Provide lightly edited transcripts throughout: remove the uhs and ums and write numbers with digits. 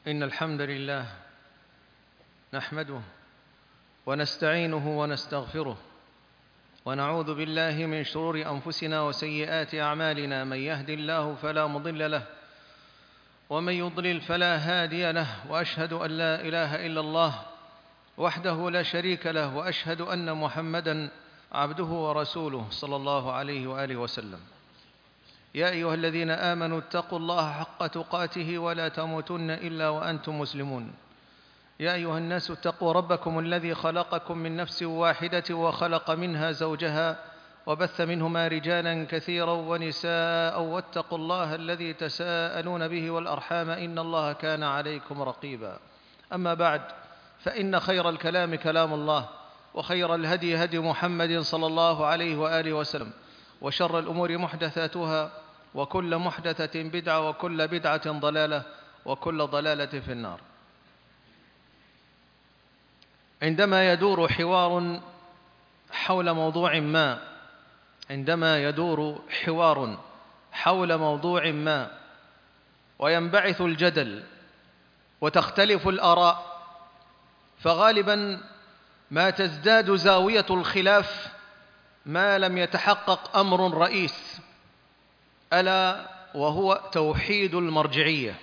إن الحمد لله نحمده ونستعينه ونستغفره ونعوذ بالله من شرور أنفسنا وسيئات أعمالنا. من يهد الله فلا مضل له ومن يضلل فلا هادي له، وأشهد أن لا إله إلا الله وحده لا شريك له، وأشهد أن محمدًا عبده ورسوله صلى الله عليه وآله وسلم. يا أيها الذين آمنوا اتقوا الله حق تقاته ولا تموتن إلا وأنتم مسلمون. يا أيها الناس اتقوا ربكم الذي خلقكم من نفس واحدة وخلق منها زوجها وبث منهما رجالا كثيرا ونساء، واتقوا الله الذي تساءلون به والأرحام إن الله كان عليكم رقيبا. أما بعد، فإن خير الكلام كلام الله، وخير الهدي هدي محمد صلى الله عليه وآله وسلم، وشر الأمور محدثاتها، وكل محدثة بدعة، وكل بدعة ضلالة، وكل ضلالة في النار. عندما يدور حوار حول موضوع ما وينبعث الجدل وتختلف الآراء، فغالبا ما تزداد زاوية الخلاف ما لم يتحقق أمر رئيس، ألا وهو توحيد المرجعية،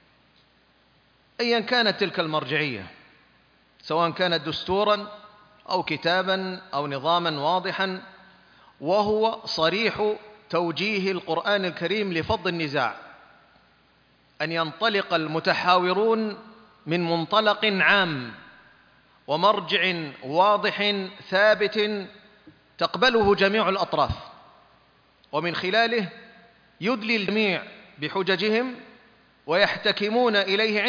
أيا كانت تلك المرجعية، سواء كانت دستورا أو كتابا أو نظاما واضحا، وهو صريح توجيه القرآن الكريم لفض النزاع، أن ينطلق المتحاورون من منطلق عام ومرجع واضح ثابت تقبله جميع الأطراف، ومن خلاله يدلي الجميع بحججهم ويحتكمون إليه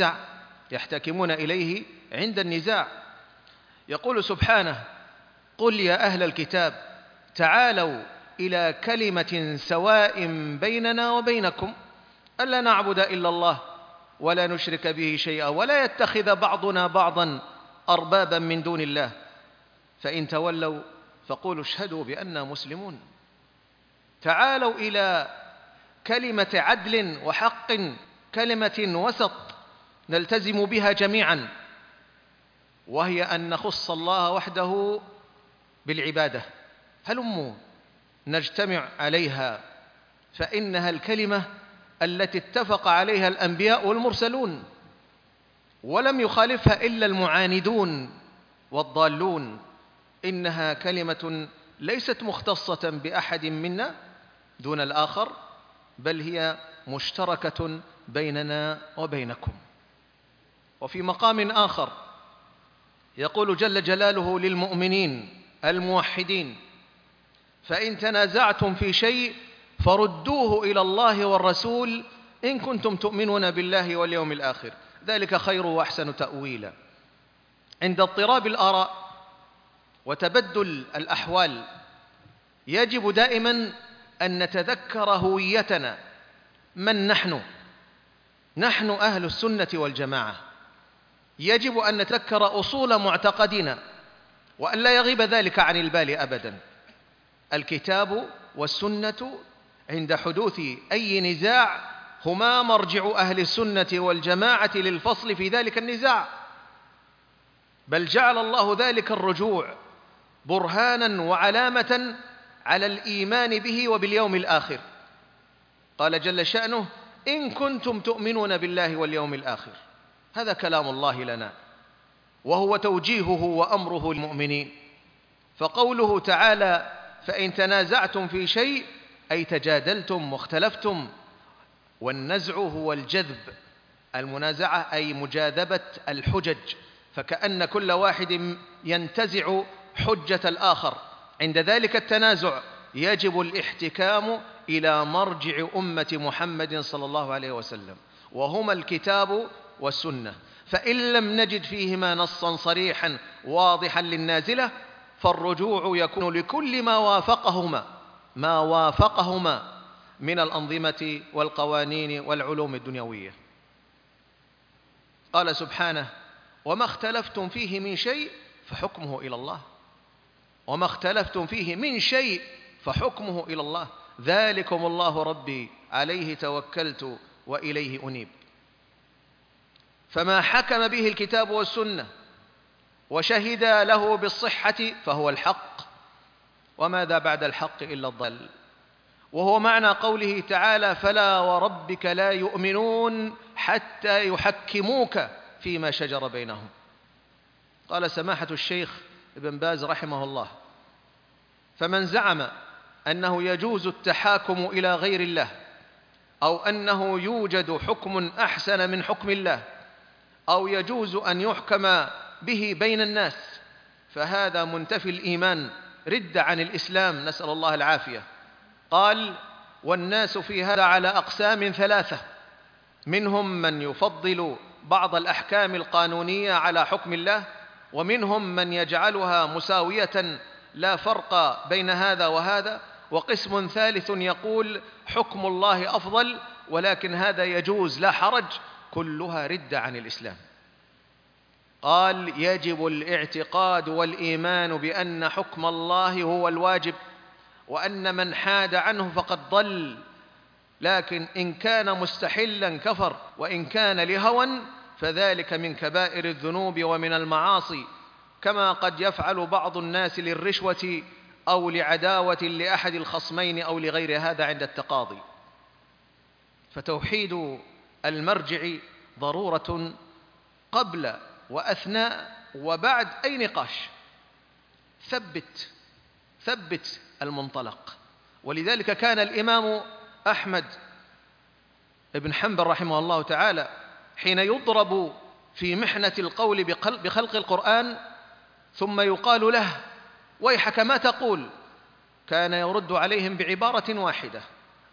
عند النزاع. يقول سبحانه: قل يا أهل الكتاب تعالوا إلى كلمة سواء بيننا وبينكم ألا نعبد إلا الله ولا نشرك به شيئا ولا يتخذ بعضنا بعضا أربابا من دون الله فإن تولوا فقولوا اشهدوا بأننا مسلمون. تعالوا إلى كلمة عدل وحق، كلمة وسط نلتزم بها جميعا، وهي أن نخص الله وحده بالعبادة. هلموا نجتمع عليها، فإنها الكلمة التي اتفق عليها الأنبياء والمرسلون، ولم يخالفها إلا المعاندون والضالون. إنها كلمة ليست مختصة بأحد منا دون الآخر، بل هي مشتركة بيننا وبينكم. وفي مقام آخر يقول جل جلاله للمؤمنين الموحدين: فإن تنازعتم في شيء فردوه إلى الله والرسول إن كنتم تؤمنون بالله واليوم الآخر ذلك خير وأحسن تأويلا. عند اضطراب الآراء وتبدل الأحوال يجب دائما أن نتذكر هويتنا، من نحن أهل السنة والجماعة. يجب أن نتذكر أصول معتقدنا وأن لا يغيب ذلك عن البال أبدا. الكتاب والسنة عند حدوث أي نزاع هما مرجع أهل السنة والجماعة للفصل في ذلك النزاع، بل جعل الله ذلك الرجوع برهانا وعلامة على الإيمان به وباليوم الآخر. قال جل شأنه: إن كنتم تؤمنون بالله واليوم الآخر. هذا كلام الله لنا، وهو توجيهه وأمره المؤمنين. فقوله تعالى: فإن تنازعتم في شيء، أي تجادلتم واختلفتم، والنزع هو الجذب، المنازعة أي مجاذبة الحجج، فكأن كل واحد ينتزع حجة الآخر. عند ذلك التنازع يجب الاحتكام إلى مرجع أمة محمد صلى الله عليه وسلم، وهما الكتاب والسنة. فإن لم نجد فيهما نصا صريحا واضحا للنازلة، فالرجوع يكون لكل ما وافقهما من الأنظمة والقوانين والعلوم الدنيوية. قال سبحانه: وما اختلفتم فيه من شيء فحكمه إلى الله. وما اختلفتم فيه من شيء فحكمه إلى الله، ذلكم الله ربي عليه توكلت وإليه أنيب. فما حكم به الكتاب والسنة وشهد له بالصحة فهو الحق، وماذا بعد الحق إلا الضلال. وهو معنى قوله تعالى: فلا وربك لا يؤمنون حتى يحكموك فيما شجر بينهم. قال سماحة الشيخ ابن باز رحمه الله: فمن زعم أنه يجوز التحاكم إلى غير الله، أو أنه يوجد حكم أحسن من حكم الله، أو يجوز أن يحكم به بين الناس، فهذا منتفي الإيمان، رد عن الإسلام، نسأل الله العافية. قال: والناس في هذا على أقسام ثلاثة: منهم من يفضل بعض الأحكام القانونية على حكم الله، ومنهم من يجعلها مساوية لا فرق بين هذا وهذا، وقسم ثالث يقول حكم الله أفضل ولكن هذا يجوز لا حرج. كلها رد عن الإسلام. قال: يجب الاعتقاد والإيمان بأن حكم الله هو الواجب، وأن من حاد عنه فقد ضل، لكن إن كان مستحلا كفر، وإن كان لهوى فذلك من كبائر الذنوب ومن المعاصي، كما قد يفعل بعض الناس للرشوة أو لعداوة لأحد الخصمين أو لغير هذا عند التقاضي. فتوحيد المرجع ضرورة قبل وأثناء وبعد أي نقاش. ثبت المنطلق. ولذلك كان الإمام أحمد بن حنبل رحمه الله تعالى حين يضرب في محنة القول بخلق القرآن ثم يقال له: ويحك ما تقول، كان يرد عليهم بعبارة واحدة: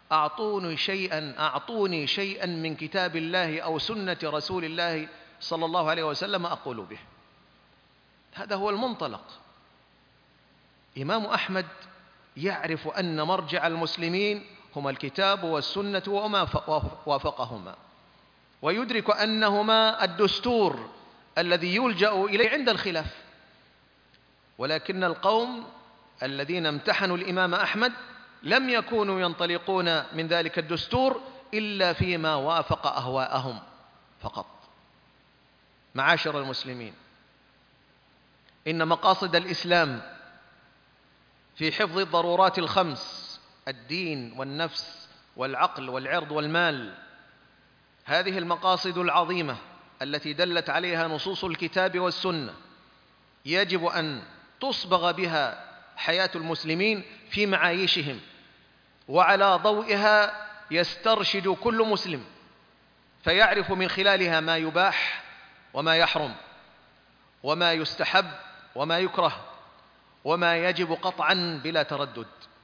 أعطوني شيئا من كتاب الله أو سنة رسول الله صلى الله عليه وسلم أقول به. هذا هو المنطلق. إمام أحمد يعرف أن مرجع المسلمين هما الكتاب والسنة وما وافقهما، ويدرك أنهما الدستور الذي يلجأ إليه عند الخلاف. ولكن القوم الذين امتحنوا الإمام أحمد لم يكونوا ينطلقون من ذلك الدستور إلا فيما وافق أهواءهم فقط. معاشر المسلمين، إن مقاصد الإسلام في حفظ الضرورات الخمس: الدين والنفس والعقل والعرض والمال، هذه المقاصد العظيمة التي دلت عليها نصوص الكتاب والسنة يجب أن تصبغ بها حياة المسلمين في معايشهم، وعلى ضوئها يسترشد كل مسلم فيعرف من خلالها ما يباح وما يحرم، وما يستحب وما يكره، وما يجب قطعا بلا تردد.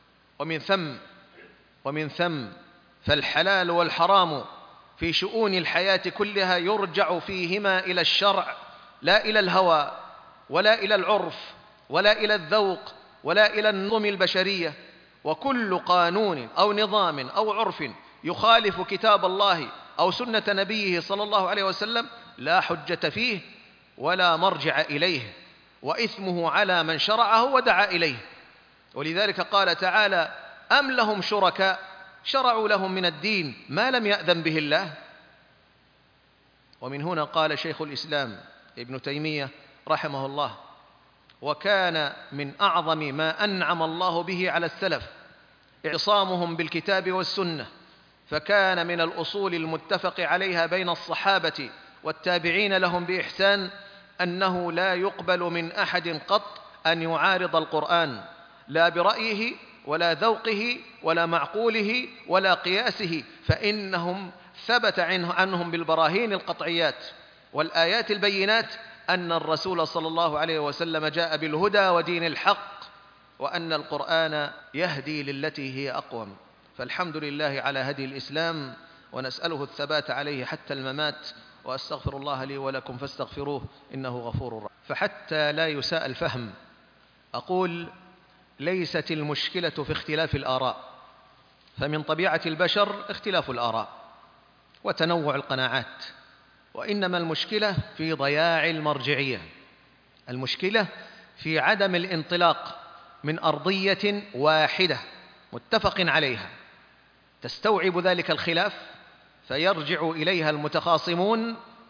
ومن ثم فالحلال والحرام في شؤون الحياة كلها يرجع فيهما إلى الشرع، لا إلى الهوى ولا إلى العرف ولا إلى الذوق ولا إلى النظم البشرية. وكل قانون أو نظام أو عرف يخالف كتاب الله أو سنة نبيه صلى الله عليه وسلم لا حجة فيه ولا مرجع إليه، وإثمه على من شرعه ودعا إليه. ولذلك قال تعالى: أم لهم شركاء شرعوا لهم من الدين ما لم يأذن به الله. ومن هنا قال شيخ الإسلام ابن تيمية رحمه الله: وكان من أعظم ما أنعم الله به على السلف اعتصامهم بالكتاب والسنة، فكان من الأصول المتفق عليها بين الصحابة والتابعين لهم بإحسان أنه لا يقبل من أحد قط أن يعارض القرآن، لا برأيه ولا ذوقه ولا معقوله ولا قياسه، فإنهم ثبت عنهم بالبراهين القطعيات والآيات البينات أن الرسول صلى الله عليه وسلم جاء بالهدى ودين الحق، وأن القرآن يهدي للتي هي أقوم. فالحمد لله على هدي الإسلام، ونسأله الثبات عليه حتى الممات. وأستغفر الله لي ولكم فاستغفروه إنه غفور رحيم. فحتى لا يساء الفهم أقول: ليست المشكلة في اختلاف الآراء، فمن طبيعة البشر اختلاف الآراء وتنوع القناعات، وإنما المشكلة في ضياع المرجعية. المشكلة في عدم الانطلاق من أرضية واحدة متفق عليها تستوعب ذلك الخلاف، فيرجع إليها المتخاصمون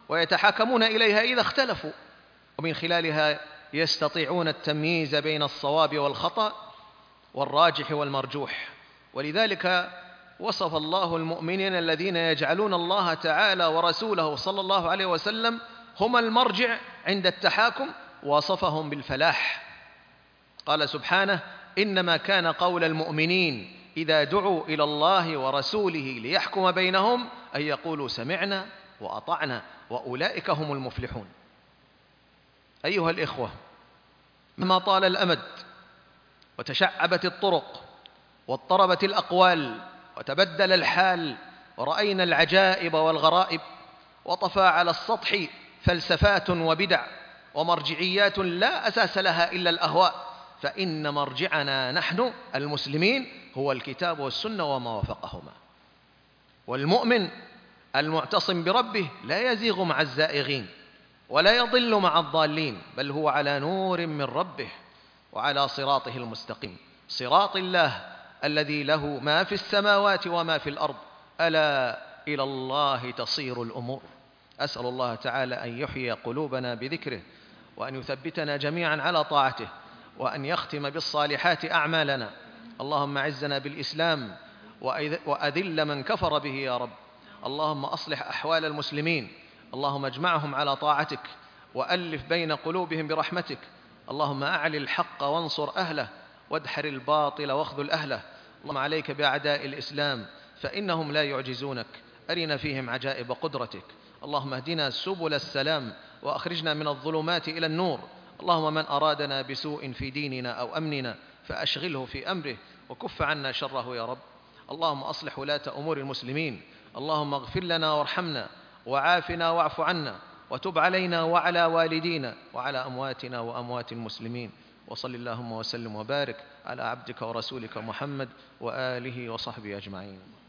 ويتحاكمون إليها إذا اختلفوا، ومن خلالها يستطيعون التمييز بين الصواب والخطأ والراجح والمرجوح. ولذلك وصف الله المؤمنين الذين يجعلون الله تعالى ورسوله صلى الله عليه وسلم هم المرجع عند التحاكم، وصفهم بالفلاح. قال سبحانه: إنما كان قول المؤمنين إذا دعوا إلى الله ورسوله ليحكم بينهم أن يقولوا سمعنا وأطعنا وأولئك هم المفلحون. أيها الإخوة، مما طال الأمد وتشعبت الطرق واضطربت الأقوال وتبدل الحال ورأينا العجائب والغرائب وطفى على السطح فلسفات وبدع ومرجعيات لا أساس لها إلا الأهواء، فإن مرجعنا نحن المسلمين هو الكتاب والسنة وما وافقهما. والمؤمن المعتصم بربه لا يزيغ مع الزائغين ولا يضل مع الضالين، بل هو على نور من ربه وعلى صراطه المستقيم، صراط الله الذي له ما في السماوات وما في الأرض، ألا إلى الله تصير الأمور. أسأل الله تعالى أن يحيي قلوبنا بذكره، وأن يثبتنا جميعا على طاعته، وأن يختم بالصالحات أعمالنا. اللهم أعزنا بالإسلام وأذل من كفر به يا رب. اللهم أصلح أحوال المسلمين، اللهم اجمعهم على طاعتك وألف بين قلوبهم برحمتك. اللهم أعل الحق وانصر أهله وادحر الباطل واخذل أهله. اللهم عليك بأعداء الإسلام فإنهم لا يعجزونك، أرنا فيهم عجائب قدرتك. اللهم اهدنا سبل السلام وأخرجنا من الظلمات إلى النور. اللهم من أرادنا بسوء في ديننا أو أمننا فأشغله في أمره وكف عنا شره يا رب. اللهم أصلح ولاة أمور المسلمين. اللهم اغفر لنا وارحمنا وعافنا واعف عنا وتب علينا وعلى والدينا وعلى أمواتنا وأموات المسلمين. وصل اللهم وسلم وبارك على عبدك ورسولك محمد وآله وصحبه أجمعين.